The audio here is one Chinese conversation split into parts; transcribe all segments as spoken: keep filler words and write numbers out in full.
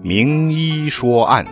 名医说案。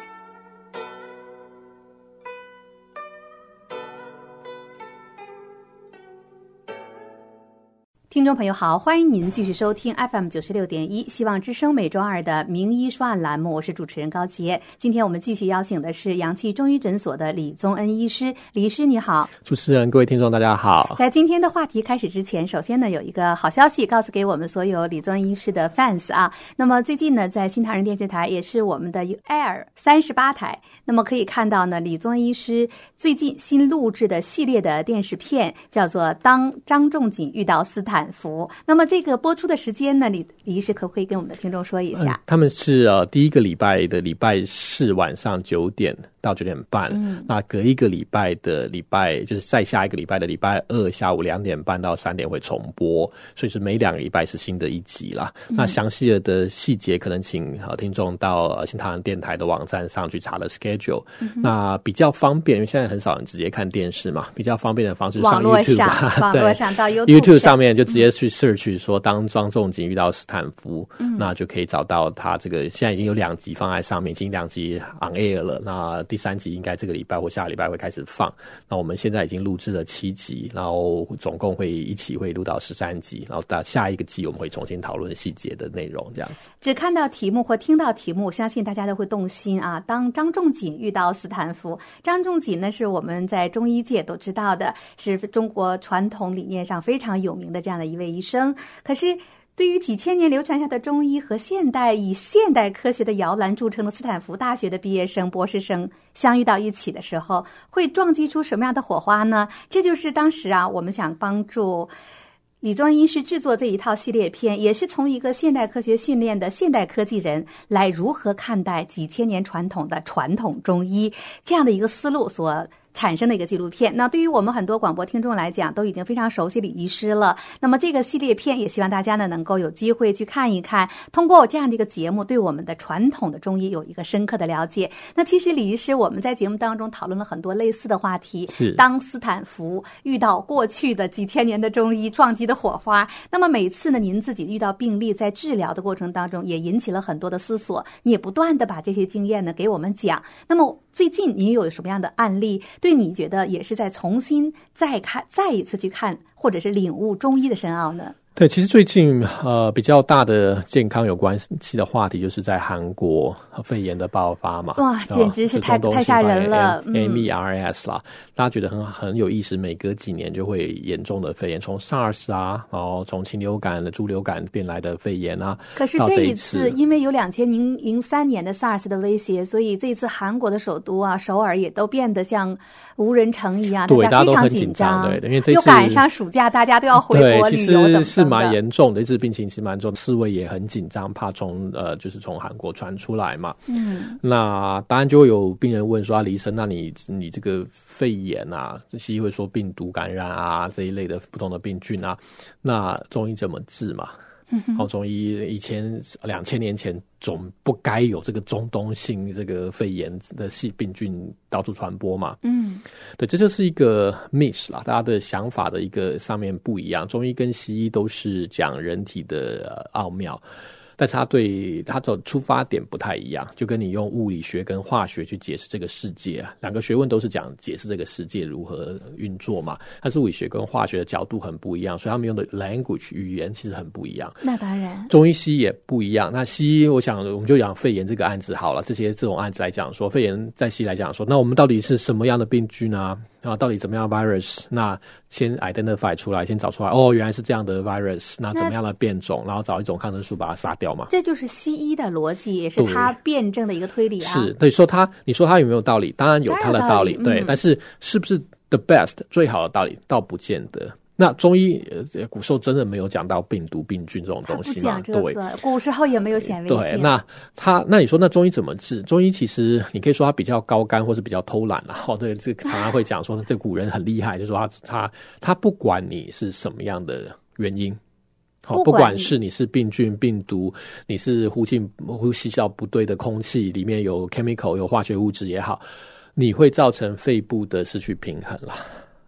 听众朋友好，欢迎您继续收听 F M 九十六点一 希望之声每周二的名医说案栏目，我是主持人高杰。今天我们继续邀请的是阳气中医诊所的李宗恩医师，李医师你好。 主持人，各位听众大家好。 在今天的话题开始之前，首先呢有一个好消息告诉给我们所有李宗恩医师的 fans 啊。那么最近呢在新唐人电视台，也是我们的 Air 三十八台，那么可以看到呢李宗恩医师最近新录制的系列的电视片叫做当张仲景遇到斯坦福。那么这个播出的时间呢，李李医师可不可以跟我们的听众说一下？ 嗯、他们是呃第一个礼拜的礼拜四晚上九点到九点半，嗯，那隔一个礼拜的礼拜就是再下一个礼拜的礼拜二下午两点半到三点会重播，所以是每两个礼拜是新的一集啦。嗯、那详细的细节可能请呃听众到呃新唐人电台的网站上去查了 schedule、嗯。那比较方便，因为现在很少人直接看电视嘛，比较方便的方式上 YouTube， 上网络上到 YouTube, YouTube 上面就直接去 search 说当张仲景遇到斯坦福、嗯，那就可以找到他这个现在已经有两集放在上面，已经两集 on air 了。那第三集应该这个礼拜或下个礼拜会开始放。那我们现在已经录制了七集，然后总共会一起会录到十三集，然后到下一个季我们会重新讨论细节的内容，这样子。 只看到题目或听到题目，相信大家都会动心啊。当张仲景遇到斯坦福，张仲景呢是我们在中医界都知道的，是中国传统理念上非常有名的这样的一位医生。可是对于几千年流传下的中医和现代以现代科学的摇篮著称的斯坦福大学的毕业生、博士生相遇到一起的时候，会撞击出什么样的火花呢？这就是当时啊，我们想帮助李宗恩医师制作这一套系列片，也是从一个现代科学训练的现代科技人来如何看待几千年传统的传统中医这样的一个思路所产生的一个纪录片。那对于我们很多广播听众来讲，都已经非常熟悉李医师了。那么这个系列片也希望大家呢能够有机会去看一看，通过这样的一个节目对我们的传统的中医有一个深刻的了解。那其实李医师我们在节目当中讨论了很多类似的话题，是当斯坦福遇到过去的几千年的中医撞击的火花。那么每次呢您自己遇到病例在治疗的过程当中也引起了很多的思索，你也不断的把这些经验呢给我们讲。那么最近你有什么样的案例对你觉得也是在重新再看再一次去看或者是领悟中医的深奥呢？ 对，其实最近呃比较大的健康有关系的话题就是在韩国肺炎的爆发嘛， 哇，简直是太太吓人了 ，M E R S 啦，大家觉得很很有意思，每隔几年就会严重的肺炎，从 SARS 啊，然后从禽流感的猪流感变来的肺炎啊， 可是这一次因为有两千零三年的 SARS 的威胁，所以这一次韩国的首都啊首尔也都变得像无人城一样， 对， 大家非常紧张，对，因为这次又赶上暑假，大家都要回国旅游等等的， 是蛮严重的，这次病情其实蛮重，世卫也很紧张，怕从呃就是从韩国传出来嘛。嗯，那当然就会有病人问说啊，李医生，那你你这个肺炎啊，西医会说病毒感染啊这一类的不同的病菌啊，那中医怎么治嘛？然后中医以前两千年前总不该有这个中东性这个肺炎的细病菌到处传播嘛。嗯，对，这就是一个 miss 啦，大家的想法的一个上面不一样。中医跟西医都是讲人体的奥妙，但是它对它的出发点不太一样，就跟你用物理学跟化学去解释这个世界啊，两个学问都是讲解释这个世界如何运作嘛，但是物理学跟化学的角度很不一样，所以他们用的 language 语言其实很不一样。 那当然， 中医西医也不一样。那西医，我想我们就讲肺炎这个案子好了，这些这种案子来讲说，肺炎在西医来讲说，那我们到底是什么样的病菌啊？然后到底怎么样的 virus， 那先 identify 出来，先找出来，哦，原来是这样的 virus， 那怎么样的变种，然后找一种抗生素把它杀掉嘛。 这就是西医的逻辑，也是他辩证的一个推理啊。 是，对，说他，你说他有没有道理？当然有他的道理，道理对、嗯，但是是不是 the best 最好的道理，倒不见得。那中医呃，古时候真的没有讲到病毒、病菌这种东西嘛？ 这个、对，古时候也没有显微镜。 对，那他那你说那中医怎么治？中医其实你可以说他比较高竿，或是比较偷懒啦。哦，对，这个常常会讲说这古人很厉害，就是说他他他不管你是什么样的原因。不 管, 不管是你是病菌、病毒，你是呼吸呼吸道不对的空气，里面有 chemical 有化学物质也好，你会造成肺部的失去平衡啦。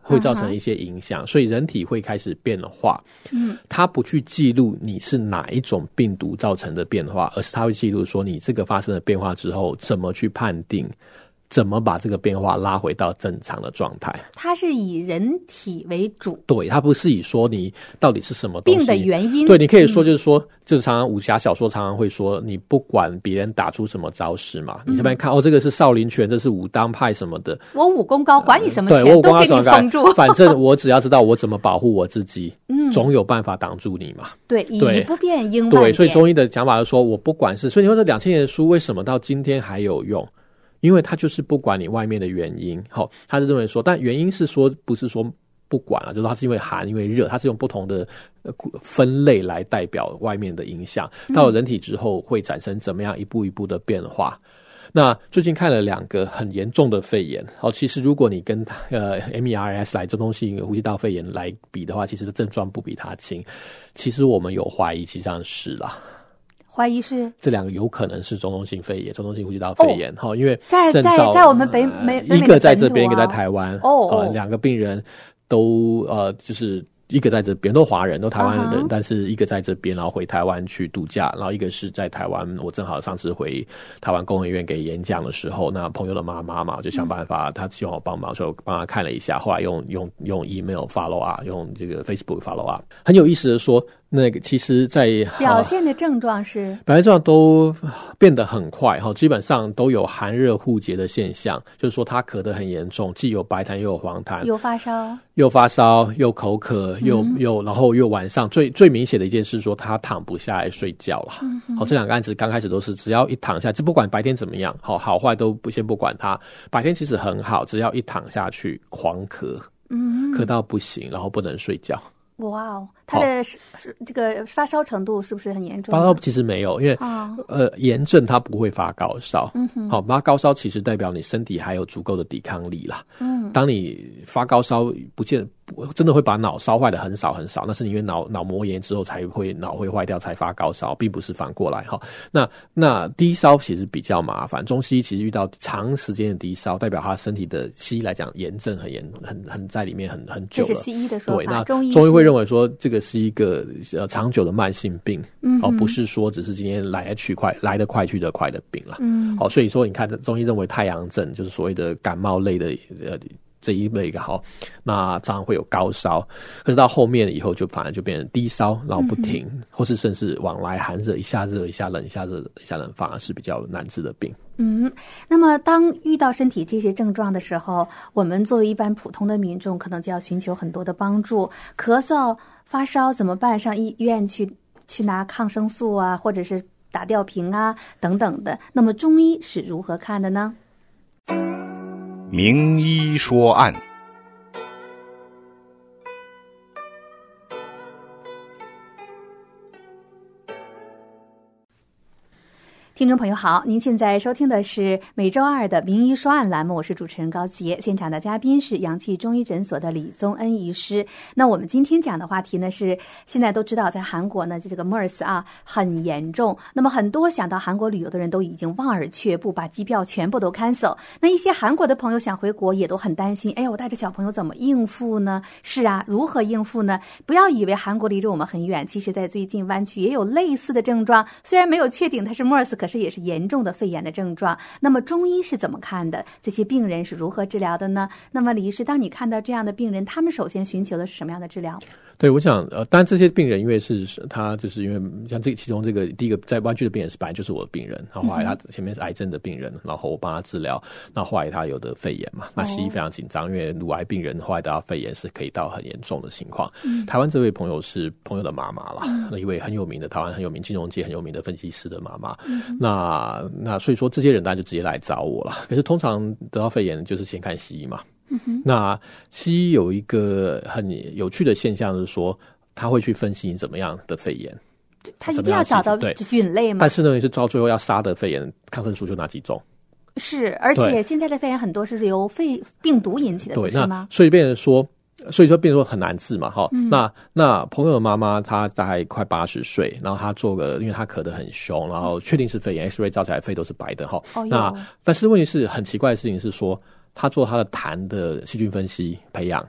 会造成一些影响， uh-huh. 所以人体会开始变化。嗯，它不去记录你是哪一种病毒造成的变化，而是它会记录说你这个发生了变化之后怎么去判定，怎么把这个变化拉回到正常的状态。 它是以人体为主， 对，它不是以说你到底是什么东西病的原因。 对，你可以说就是说、嗯、就是常常武侠小说常常会说你不管别人打出什么招式嘛、嗯、你这边看哦，这个是少林拳，这是武当派什么的， 我武功高管你什么拳、 呃、对，我武功高都给你封住反正我只要知道我怎么保护我自己嗯，总有办法挡住你嘛。 对，以不变应万变。 对，所以中医的讲法是说我不管是，所以你说这两千年的书为什么到今天还有用，因为他就是不管你外面的原因，好，他是认为说，但原因是说不是说不管啊，就是它是因为寒因为热，它是用不同的分类来代表外面的影响，到了人体之后会产生怎么样一步一步的变化。那最近看了两个很严重的肺炎，好，其实如果你跟呃 M E R S 来中东性呼吸道肺炎来比的话，其实症状不比它轻。其实我们有怀疑，其实上是啦。 怀疑是这两个有可能是中东性肺炎、中东性呼吸道肺炎，哈、哦，因为在在在我们北美、 呃、一个在这边、啊，一个在台湾， 哦， 呃，两个病人都呃就是。一个在这边都华人都台湾人、uh-huh. 但是一个在这边然后回台湾去度假，然后一个是在台湾，我正好上次回台湾工研院给演讲的时候，那朋友的妈妈嘛就想办法、嗯、他希望我帮忙，所以我帮他看了一下，后来用用用 email follow up， 用这个 Facebook follow up。 很有意思的说，那个其实在表现的症状是表现症状都变得很快，基本上都有寒热互结的现象，就是说他咳得很严重，既有白痰又有黄痰， 有发烧又发烧又口渴又、嗯、又然后又晚上最最明显的一件事说他躺不下来睡觉了。好、嗯，这两个案子刚开始都是只要一躺下，这不管白天怎么样，好好坏都不先不管他，白天其实很好，只要一躺下去狂咳，嗯，咳到不行，然后不能睡觉。 哇哦，他的这个发烧程度是不是很严重？ 发烧其实没有，因为、哦、呃炎症它不会发高烧，嗯哼，好，发高烧其实代表你身体还有足够的抵抗力啦。嗯，当你发高烧，不见真的会把脑烧坏的很少很少，那是因为脑脑膜炎之后才会脑会坏掉才发高烧，并不是反过来哈。那那低烧其实比较麻烦，中西医其实遇到长时间的低烧，代表他身体的西医来讲炎症很严很很在里面很很久了。 这是西医的说法。 对，那中医中医会认为说这个是一个呃长久的慢性病，嗯，哦，不是说只是今天来得去快来得快去得快的病了。嗯，好，所以说你看中医认为太阳症就是所谓的感冒类的呃。这一类个好，那常常会有高烧，可是到后面以后就反而就变成低烧，然后不停，嗯、或是甚至往来寒热，一下热一下冷，一下热一下冷，反而是比较难治的病。 嗯，那么当遇到身体这些症状的时候，我们作为一般普通的民众，可能就要寻求很多的帮助。咳嗽、发烧怎么办？上医院去去拿抗生素啊，或者是打吊瓶啊等等的。那么中医是如何看的呢？ 名医说案。 听众朋友好，您现在收听的是每周二的名医说案栏目，我是主持人高杰，现场的嘉宾是阳气中医诊所的李宗恩医师。那我们今天讲的话题呢是，现在都知道在韩国呢这个 MERS 啊很严重，那么很多想到韩国旅游的人都已经望而却步，把机票全部都 cancel。 那一些韩国的朋友想回国也都很担心，哎呀，我带着小朋友怎么应付呢？是啊，如何应付呢？不要以为韩国离着我们很远，其实在最近湾区也有类似的症状，虽然没有确定它是 MERS， 可是也是严重的肺炎的症状。那么中医是怎么看的？这些病人是如何治疗的呢？那么李医师，当你看到这样的病人，他们首先寻求的是什么样的治疗？ 对，我想呃，当然这些病人因为是他就是因为像这其中这个第一个在湾区的病人是本来就是我的病人，然后后来他前面是癌症的病人，然后我帮他治疗，那后来他有的肺炎嘛，那西医非常紧张，因为乳癌病人后来得到肺炎是可以到很严重的情况。嗯、台湾这位朋友是朋友的妈妈啦，嗯、一位很有名的台湾很有名金融界很有名的分析师的妈妈。嗯、那那所以说这些人当然就直接来找我了。可是通常得到肺炎就是先看西医嘛。嗯、那西医有一个很有趣的现象是说，他会去分析你怎么样的肺炎， 他一定要找到菌类嘛。 但是呢，是到最后要杀的肺炎，抗生素就那几种。 是，而且现在的肺炎很多是由肺病毒引起的， 对， 不是吗？ 所以变成说，所以说变成说很难治嘛，哈、嗯。那那朋友的妈妈她大概快八十岁，然后她做个，因为她咳得很凶，然后确定是肺炎 ，X-ray 照起来肺都是白的哈。哦。那但是问题是很奇怪的事情是说，他做他的痰的细菌分析培养，嗯，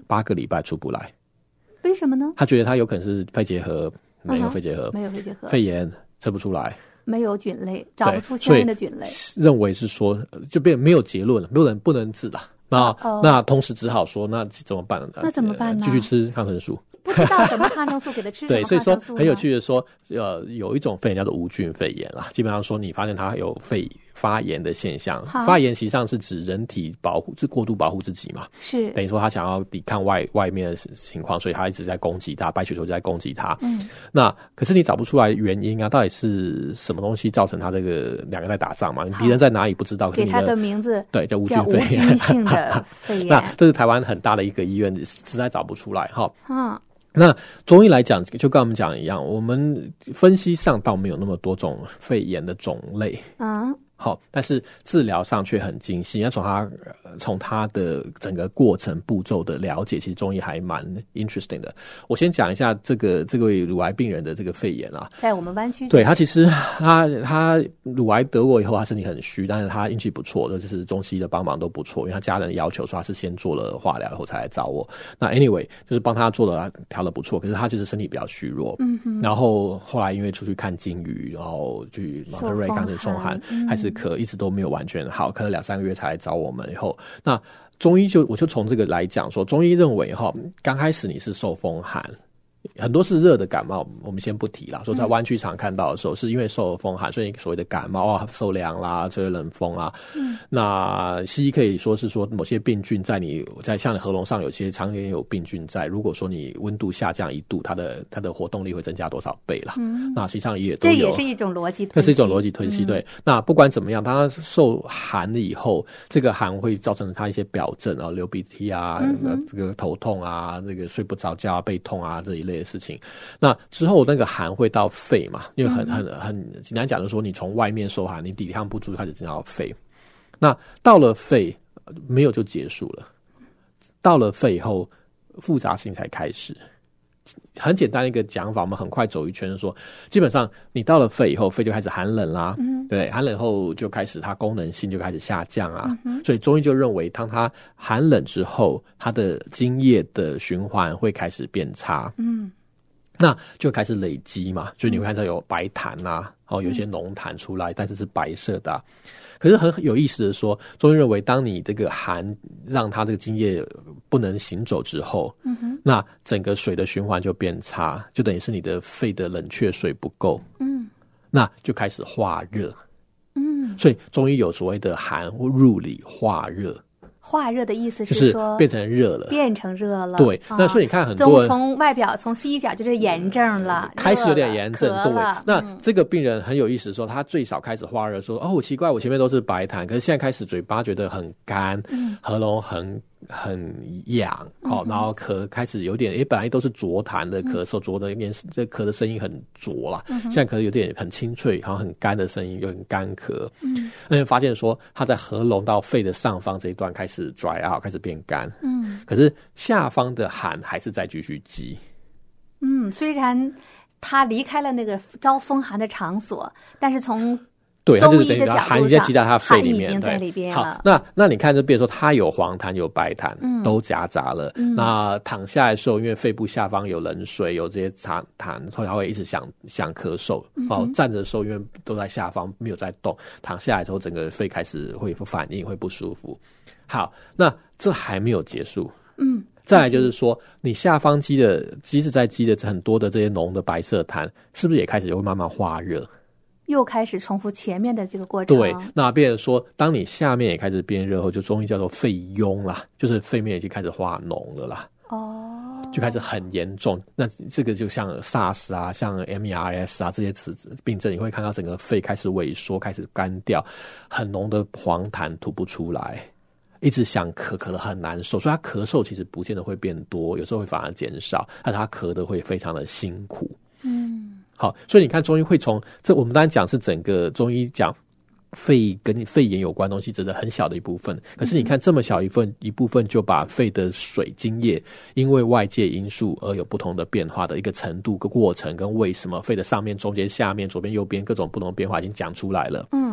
八个礼拜出不来。 为什么呢？ 他觉得他有可能是肺结核，没有肺结核， 没有肺结核， 肺炎测不出来， 没有菌类，找不出相应的菌类， 认为是说就变没有结论了，没有人不能治了。那、哦、那同时只好说，那怎么办呢？ 那怎么办呢？ 继续吃抗生素。 不知道什么抗生素给他吃什么抗生素。 对，所以说很有趣的说，呃，有一种肺炎叫做无菌肺炎啦。基本上说，你发现它有肺发炎的现象，发炎实际上是指人体保护，是过度保护自己嘛。是等于说他想要抵抗外外面的情况，所以他一直在攻击它，白血球就在攻击它。嗯，那可是你找不出来原因啊，到底是什么东西造成他这个两个在打仗嘛？你敌人在哪里不知道？可是你的给他的名字对叫无菌肺炎， 无菌性的肺炎。 那这是台湾很大的一个医院，实在找不出来哈。 嗯。 那中医来讲，就跟我们讲一样，我们分析上倒没有那么多种肺炎的种类，嗯，好，但是治疗上却很精细。要从它从它的整个过程步骤的了解，其实中医还蛮 interesting 的。我先讲一下这个这位乳癌病人的这个肺炎啊， 在我们湾区， 对他其实他他乳癌得过以后，他身体很虚，但是他运气不错的，就是中西医的帮忙都不错，因为他家人要求说他是先做了化疗以后才来找我。那 anyway 就是帮他做了调的不错，可是他就是身体比较虚弱，嗯哼，然后后来因为出去看金鱼，然后去马特瑞开始受寒，开始咳，一直都没有完全好，咳了两三个月才来找我们以后，那中医就我就从这个来讲说，中医认为哈，刚开始你是受风寒。很多是热的感冒，我们先不提啦。说在湾区常看到的时候，是因为受了风寒，所以所谓的感冒啊、受凉啦、吹冷风啦。嗯，那西医可以说是说某些病菌在你在像你喉咙上有些常年有病菌在，如果说你温度下降一度，它的它的活动力会增加多少倍啦？嗯，那实际上也都有， 这也是一种逻辑推析， 这是一种逻辑推析。对，嗯，那不管怎么样，它受寒了以后，这个寒会造成它一些表症啊，流鼻涕啊，嗯，这个头痛啊，这个睡不着觉啊，背痛啊这一类的事情。那之后那个寒会到肺嘛，因为很很很简单讲就是说，你从外面受寒，你抵抗不住，开始进到肺。那到了肺没有就结束了，到了肺以后复杂性才开始。很简单一个讲法，我们很快走一圈说，基本上你到了肺以后，肺就开始寒冷啦，嗯，对，寒冷后就开始它功能性就开始下降啊，嗯，所以中医就认为，当它寒冷之后，它的津液的循环会开始变差，嗯。那就开始累积嘛，所以你会看到有白痰啊，哦，有一些脓痰出来，但是是白色的啊。可是很有意思的说，中医认为，当你这个寒让它这个津液不能行走之后，嗯哼，那整个水的循环就变差，就等于是你的肺的冷却水不够，嗯，那就开始化热，嗯，所以中医有所谓的寒入里化热。 化热的意思是说变成热了， 变成热了。 对，那所以你看很多人从外表从西医讲就是炎症了， 开始有点炎症。对，那， 嗯， 这个病人很有意思，说他最少开始化热，说哦奇怪，我前面都是白痰，可是现在开始嘴巴觉得很干，嗯，喉咙很很痒，哦，然后咳开始有点，诶，本来都是浊痰的咳嗽，浊的面这咳的声音很浊啦，嗯，现在咳有点很清脆，好像很干的声音，有点干咳。嗯，那发现说他在喉咙到肺的上方这一段开始 dry out， 开始变干。嗯，可是下方的寒还是在继续积。 嗯，虽然他离开了那个招风寒的场所，但是从对，它就是等于寒已经积在他肺里面， 已经在里边了。 好，那那你看这边说，它有黄痰有白痰，嗯，都夹杂了。嗯，那躺下来的时候，因为肺部下方有冷水，有这些痰痰，所以他会一直想想咳嗽。嗯，哦，站着的时候，因为都在下方没有在动，躺下来之后，整个肺开始会有反应，会不舒服。好，那这还没有结束。嗯，再来就是说，你下方积的，即使在积的很多的这些浓的白色痰，是不是也开始会慢慢化热？ 又开始重复前面的这个过程。 对，那变成说，当你下面也开始变热后，就中医叫做肺痈啦，就是肺面已经开始化脓了啦。哦，就开始很严重。那这个就像 SARS 啊，像 M E R S 啊这些病症，你会看到整个肺开始萎缩，开始干掉，很浓的黄痰吐不出来，一直想咳，咳得很难受，所以他咳嗽其实不见得会变多，有时候会反而减少，但是他咳得会非常的辛苦。嗯。好，所以你看中医会从这，我们当然讲是整个中医讲肺跟肺炎有关的东西，只是很小的一部分。可是你看这么小一份一部分，就把肺的水津液因为外界因素而有不同的变化的一个程度、个过程跟为什么肺的上面、中间、下面、左边、右边各种不同的变化已经讲出来了。嗯，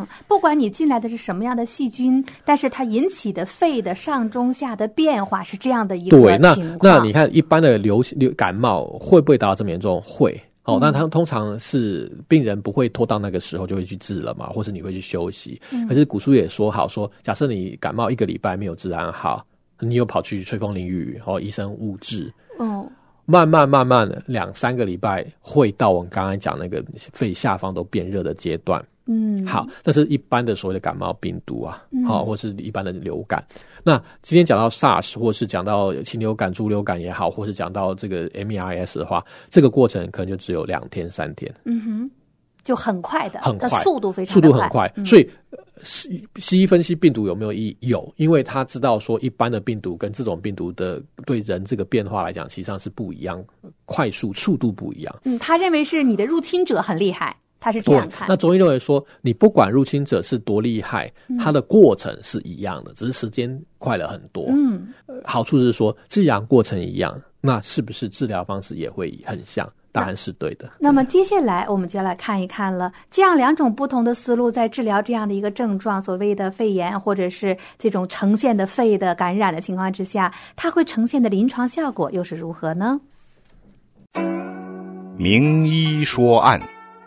嗯，不管你进来的是什么样的细菌，但是它引起的肺的上中下的变化是这样的一个对，那情况。 那你看一般的流流感冒会不会达到这么严重？会。哦，那他通常是病人不会拖到那个时候就会去治了嘛，或是你会去休息。嗯、可是古书也说好说，假设你感冒一个礼拜没有治安好，你又跑去吹风淋雨，哦，医生误治，嗯，慢慢慢慢的两三个礼拜会到我们刚才讲那个肺下方都变热的阶段。嗯，好，这是一般的所谓的感冒病毒啊，好、嗯，或是一般的流感。那今天讲到 SARS， 或是讲到禽流感、猪流感也好，或是讲到这个 M E R S 的话，这个过程可能就只有两天、三天。 嗯哼，就很快的， 很快， 速度非常速度很快。嗯、所以西医分析病毒有没有意义？有，因为他知道说一般的病毒跟这种病毒的对人这个变化来讲，实际上是不一样，快速速度不一样。 嗯，他认为是你的入侵者很厉害。他是这样看。 那中医认为说，你不管入侵者是多厉害，嗯、它的过程是一样的，只是时间快了很多。嗯、呃，好处是说，既然过程一样，那是不是治疗方式也会很像？当然是对的。 那么接下来我们就来看一看了，这样两种不同的思路在治疗这样的一个症状，所谓的肺炎或者是这种呈现的肺的感染的情况之下，它会呈现的临床效果又是如何呢？ 名医说案。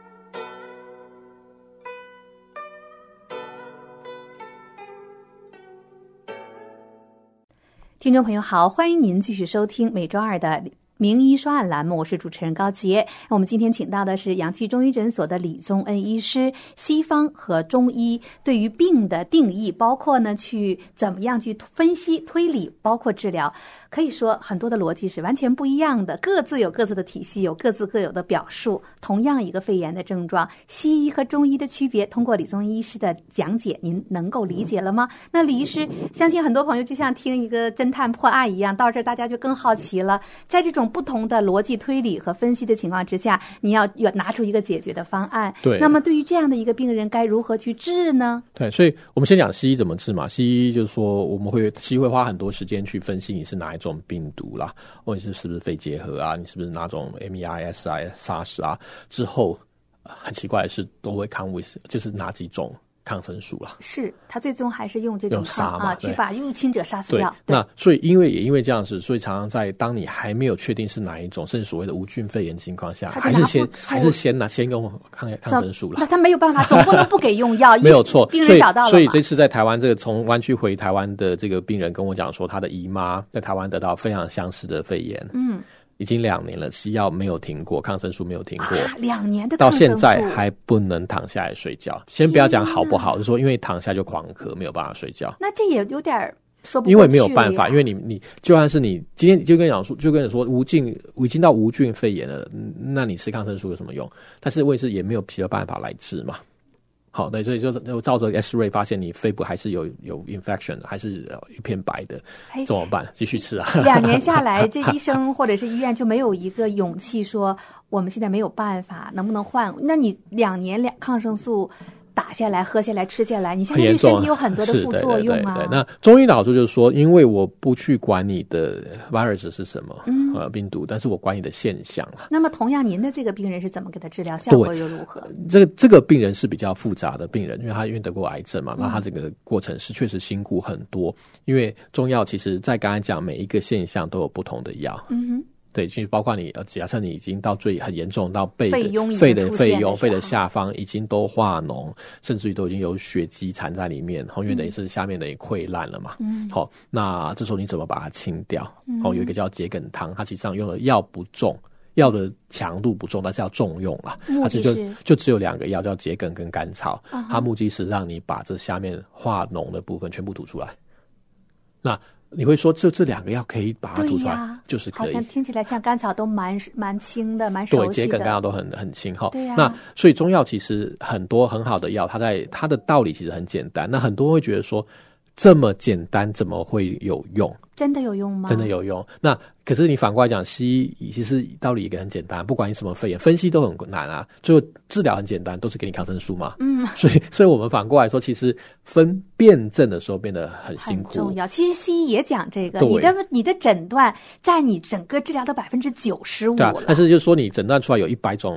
听众朋友好，欢迎您继续收听每周二的名医说案栏目，我是主持人高洁。我们今天请到的是阳气中医诊所的李宗恩医师，西方和中医对于病的定义，包括呢去怎么样去分析推理，包括治疗，可以说很多的逻辑是完全不一样的，各自有各自的体系，有各自各有的表述。同样一个肺炎的症状，西医和中医的区别，通过李宗医师的讲解，您能够理解了吗？那李医师，相信很多朋友就像听一个侦探破案一样，到这儿大家就更好奇了。在这种不同的逻辑推理和分析的情况之下，你要要拿出一个解决的方案。 对。 那么对于这样的一个病人，该如何去治呢？ 对，所以我们先讲西医怎么治嘛。西医就是说，我们会西医会花很多时间去分析你是哪一种病毒啦，或者是是不是肺结核啊，你是不是哪种 M E R S 啊、SARS 啊，之后很奇怪的是都会看为就是哪几种抗生素啦。 是，他最终还是用这种杀啊去把入侵者杀死掉。 对，那所以因为也因为这样子，所以常常在当你还没有确定是哪一种，甚至所谓的无菌肺炎情况下，还是先还是先拿先用抗抗生素啦。 那他没有办法，总不能不给用药。 没有错， 病人找到了。 所以所以这次在台湾这个从湾区回台湾的这个病人跟我讲说，他的姨妈在台湾得到非常相似的肺炎。嗯。已经两年了，西药没有停过，抗生素没有停过， 啊、两年的抗生素到现在还不能躺下来睡觉。先不要讲好不好，就说因为躺下就狂咳，没有办法睡觉。 那这也有点说不过去， 因为没有办法，因为你你就算是你今天就跟你讲说，就跟你说无菌已经到无菌肺炎了，那你吃抗生素有什么用？但是问题是也没有其他办法来治嘛。好，对，所以就就照着 X-ray 发现你肺部还是有有 infection， 还是一片白的，怎么办？继续吃啊！ 两年下来，这医生或者是医院就没有一个勇气说我们现在没有办法，能不能换？那你两年两抗生素打下来、喝下来、吃下来，你现在对身体有很多的副作用啊。 对对对对，那中医的好处就是说，因为我不去管你的 virus 是什么，嗯，呃，病毒，但是我管你的现象了。 那么，同样您的这个病人是怎么给他治疗，效果又如何？ 这个这个病人是比较复杂的病人，因为他因为得过癌症嘛，那他这个过程是确实辛苦很多。因为中药其实在刚才讲每一个现象都有不同的药。嗯哼。对，其实包括你，假设你已经到最很严重，到肺的肺的肺痈、肺的下方已经都化脓，甚至于都已经有血迹缠在里面，因为等于是下面等于溃烂了嘛。嗯，好，那这时候你怎么把它清掉？哦，有一个叫桔梗汤，它其实上用的药不重，药的强度不重，但是要重用啦。它是就就只有两个药，叫桔梗跟甘草。Uh-huh. 它目的是让你把这下面化脓的部分全部吐出来。那你会说这这两个药可以把它吐出来，啊、就是可以。 好像听起来像甘草都蛮蛮轻的，蛮熟悉的。 对，桔梗、甘草都很很轻哈。 对呀、啊。 那所以中药其实很多很好的药，它在它的道理其实很简单。那很多会觉得说这么简单怎么会有用？ 真的有用吗？ 真的有用。那可是你反过来讲，西医其实道理也很简单，不管你什么肺炎，分析都很难啊。最后治疗很简单，都是给你抗生素嘛。嗯。所以，所以我们反过来说，其实分辨证的时候变得很辛苦。 很重要。其实西医也讲这个，你的你的诊断占你整个治疗的百分之九十五了。 对啊，但是就是说你诊断出来有一百种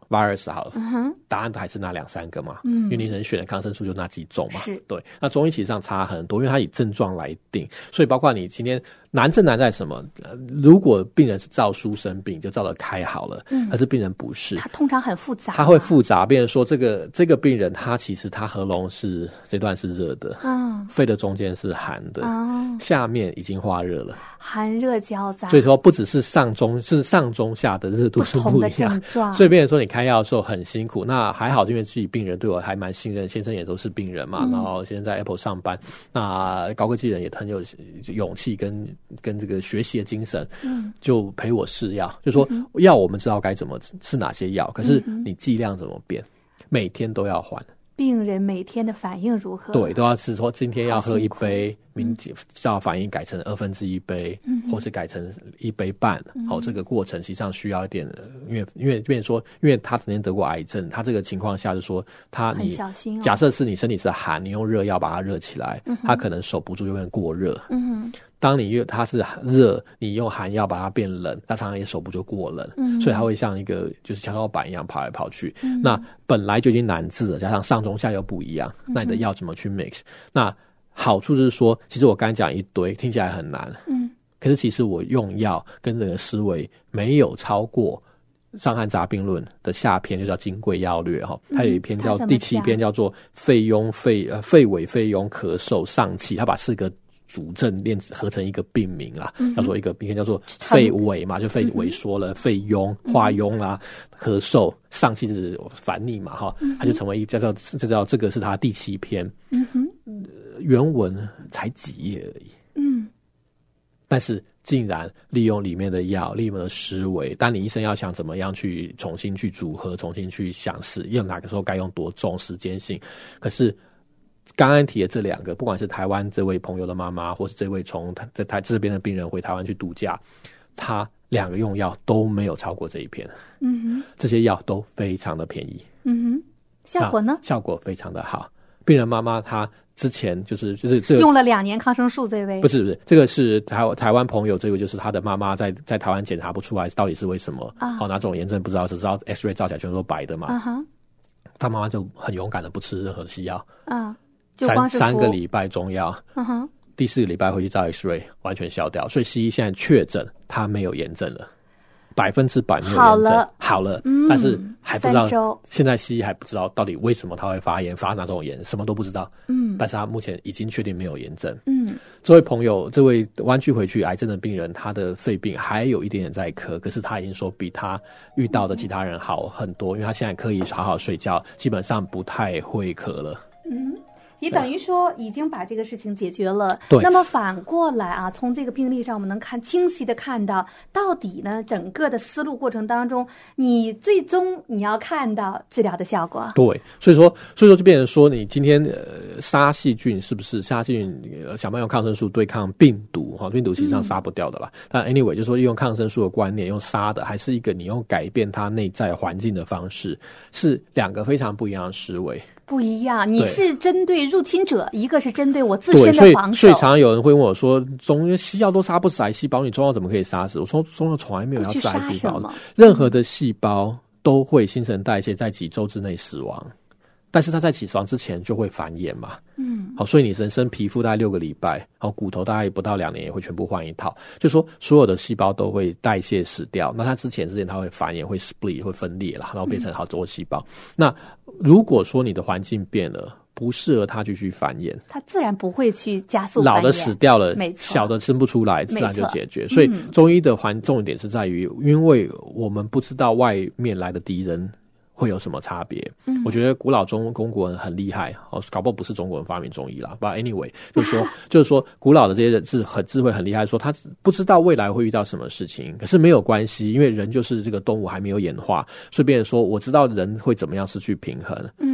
virus 好了， 嗯、 答案还是那两三个嘛，嗯，因为你能选的抗生素就那几种嘛， 是， 对。那中医其实上差很多，因为它以症状来定，所以包括你今天难症难在什么？呃、如果病人是照书生病，就照着开好了，嗯，可是病人不是， 它通常很复杂， 它会复杂，变成说这个这个病人他其实他喉咙是这段是热的，嗯，肺的中间是寒的，嗯，下面已经化热了， 寒热交杂， 所以说不只是上中是上中下的热度是不一样，所以变成说你开药的时候很辛苦。那还好，因为自己病人对我还蛮信任，先生也都是病人嘛，嗯、然后先生在 Apple 上班，那高科技人也很有勇气跟跟这个学习的精神，嗯，就陪我试药，就说药我们知道该怎么是哪些药，可是你剂量怎么变，每天都要换。 病人每天的反应如何？ 对，都要是说今天要喝一杯，明天要反应改成二分之一杯，嗯、或是改成一杯半。好、嗯哦，这个过程实际上需要一点，因为因为变成说，因为他曾经得过癌症，他这个情况下就说他你很小心、哦、 假设是你身体是寒，你用热药把它热起来，嗯、他可能守不住，就会过热。嗯。当你它是热，你用寒药把它变冷，它常常也守不住过冷，嗯，所以它会像一个就是跷跷板一样跑来跑去。嗯、那本来就已经难治了，加上上中下又不一样，那你的药怎么去 mix？、嗯、那好处就是说，其实我刚才讲一堆，听起来很难，嗯，可是其实我用药跟这个思维没有超过《伤寒杂病论》的下篇，就叫《金匮要略》哈，它有一篇叫第七篇叫做肺痈肺呃肺痿肺痈咳嗽上气，它把四个主症练合成一个病名啦，嗯、叫做一个病叫做肺痿嘛，就肺萎缩了，嗯、肺痈、化痈啦，咳嗽、上气就是烦腻嘛哈，嗯、它就成为一叫叫这叫这个是它第七篇，嗯哼，原文才几页而已，嗯，但是竟然利用里面的药，利用的思维，当你医生要想怎么样去重新去组合，重新去想使用哪个时候该用多重时间性，可是。刚刚提的这两个，不管是台湾这位朋友的妈妈，或是这位从在台这边的病人回台湾去度假，他两个用药都没有超过这一篇。嗯哼，这些药都非常的便宜。嗯哼， 效果呢？ 效果非常的好。病人妈妈她之前就是就是这个用了两年抗生素，这位不是不是，这个是台台湾朋友，这个就是他的妈妈在在台湾检查不出来到底是为什么啊？哦，哪种炎症不知道，只知道 X-ray 照起来全都白的嘛。啊哈，他妈妈就很勇敢的不吃任何西药啊。三三个礼拜中药，嗯哼，第四个礼拜回去照 X-ray， 完全消掉。所以西医现在确诊他没有炎症了，百分之百没有炎症，好了，好了，嗯、但是还不知道。现在西医还不知道到底为什么他会发炎，发哪种炎，什么都不知道。嗯，但是他目前已经确定没有炎症。嗯，这位朋友，这位湾区回去癌症的病人，他的肺病还有一点点在咳，可是他已经说比他遇到的其他人好很多，因为他现在可以好好睡觉，基本上不太会咳了。嗯。 也等于说已经把这个事情解决了。 对。 那么反过来啊，从这个病例上我们能看清晰的看到，到底呢整个的思路过程当中，你最终你要看到治疗的效果。 对，所以说所以说就变成说，你今天呃杀细菌是不是杀细菌、呃、想办法用抗生素对抗病毒哈，病毒实际上杀不掉的啦。嗯、但 anyway 就是说用抗生素的观念用杀的，还是一个你用改变它内在环境的方式，是两个非常不一样的思维。 不一样，你是针对入侵者，一个是针对我自身的防守。 所以，所以常常有人会问我说：“中西药都杀不死癌细胞，你中药怎么可以杀死？”我说：“中药从来没有要杀癌细胞的，任何的细胞都会新陈代谢，在几周之内死亡。但是它在起床之前就会繁衍嘛，嗯，好，所以你人生皮肤大概六个礼拜，好，骨头大概不到两年也会全部换一套，就说所有的细胞都会代谢死掉，那它之前之前它会繁衍，会 split 会分裂啦，然后变成好多细胞。嗯、那如果说你的环境变了，不适合它继续繁衍， 它自然不会去加速繁衍， 老的死掉了， 没错， 小的生不出来，自然就解决。所以中医的环重点是在于，因为我们不知道外面来的敌人会有什么差别？嗯，我觉得古老中中国人很厉害，哦，搞不好不是中国人发明中医啦。But anyway， 就是说，就是说，古老的这些人是很智慧、很厉害，说他不知道未来会遇到什么事情，可是没有关系，因为人就是这个动物还没有演化，所以变成说，我知道人会怎么样失去平衡。嗯，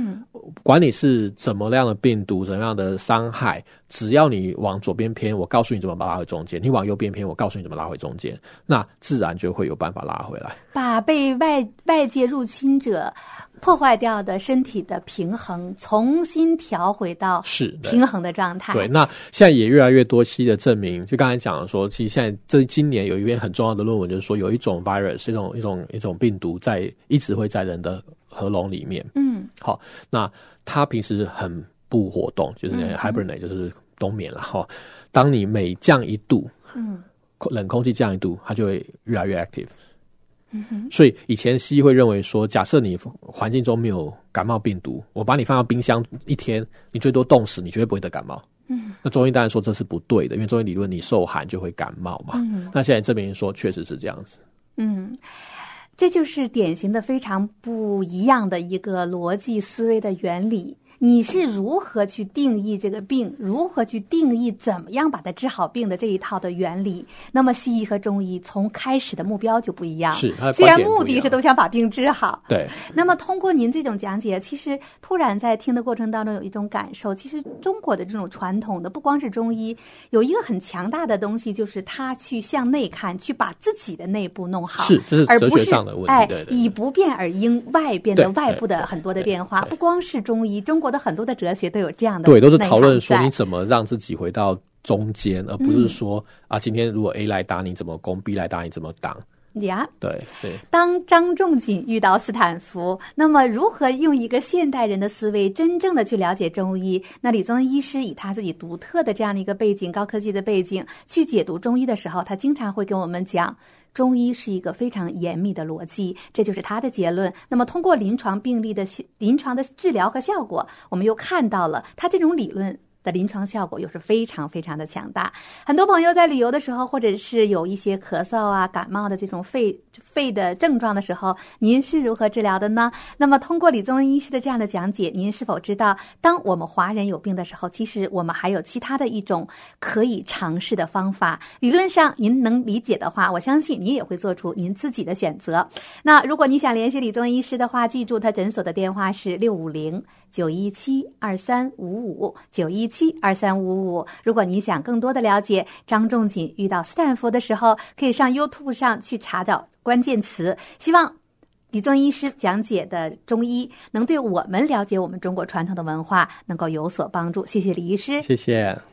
管你是怎么样的病毒，怎么样的伤害，只要你往左边偏，我告诉你怎么把它拉回中间，你往右边偏，我告诉你怎么拉回中间，那自然就会有办法拉回来， 把被外外界入侵者破坏掉的身体的平衡重新调回到是平衡的状态。 对，那现在也越来越多期的证明，就刚才讲的说，其实现在这今年有一篇很重要的论文，就是说有一种 virus 一种一种一种病毒在一直会在人的核笼里面。嗯，好，那它平时很不活动，就是 hibernate、嗯、就是冬眠了哈。当你每降一度，嗯，冷空气降一度，它就会越来越 active。嗯、所以以前西医会认为说，假设你环境中没有感冒病毒，我把你放到冰箱一天，你最多冻死，你绝对不会得感冒。嗯，那中医当然说这是不对的，因为中医理论你受寒就会感冒嘛。嗯，那现在证明说确实是这样子。 嗯，这就是典型的非常不一样的一个逻辑思维的原理。你是如何去定义这个病，如何去定义怎么样把它治好病的这一套的原理，那么西医和中医从开始的目标就不一样。 是， 虽然目的是都想把病治好。 对。 那么通过您这种讲解，其实突然在听的过程当中有一种感受，其实中国的这种传统的不光是中医，有一个很强大的东西，就是他去向内看，去把自己的内部弄好。 是，这是哲学上的问题。 哎， 对对对， 以不变而应外变的外部的很多的变化，不光是中医，中国的很多的哲学都有这样的， 对，都是讨论说你怎么让自己回到中间，而不是说、嗯、啊，今天如果 A 来打你怎么攻， B 来打你怎么挡呀。 对，对。 当张仲景遇到斯坦福，那么如何用一个现代人的思维真正的去了解中医？那李宗恩医师以他自己独特的这样的一个背景，高科技的背景去解读中医的时候，他经常会跟我们讲，中医是一个非常严密的逻辑，这就是他的结论。那么通过临床病例的临床的治疗和效果，我们又看到了他这种理论的临床效果又是非常非常的强大。很多朋友在旅游的时候，或者是有一些咳嗽啊、感冒的这种肺肺的症状的时候，您是如何治疗的呢？那么通过李宗恩医师的这样的讲解，您是否知道，当我们华人有病的时候，其实我们还有其他的一种可以尝试的方法？理论上您能理解的话，我相信您也会做出您自己的选择。那如果你想联系李宗恩医师的话，记住他诊所的电话是六五零九一七二三五五九一七二三五五。如果你想更多的了解张仲景遇到斯坦福的时候，可以上 YouTube 上去查找关键词。希望李宗恩医师讲解的中医能对我们了解我们中国传统的文化能够有所帮助。谢谢李医师。 谢谢。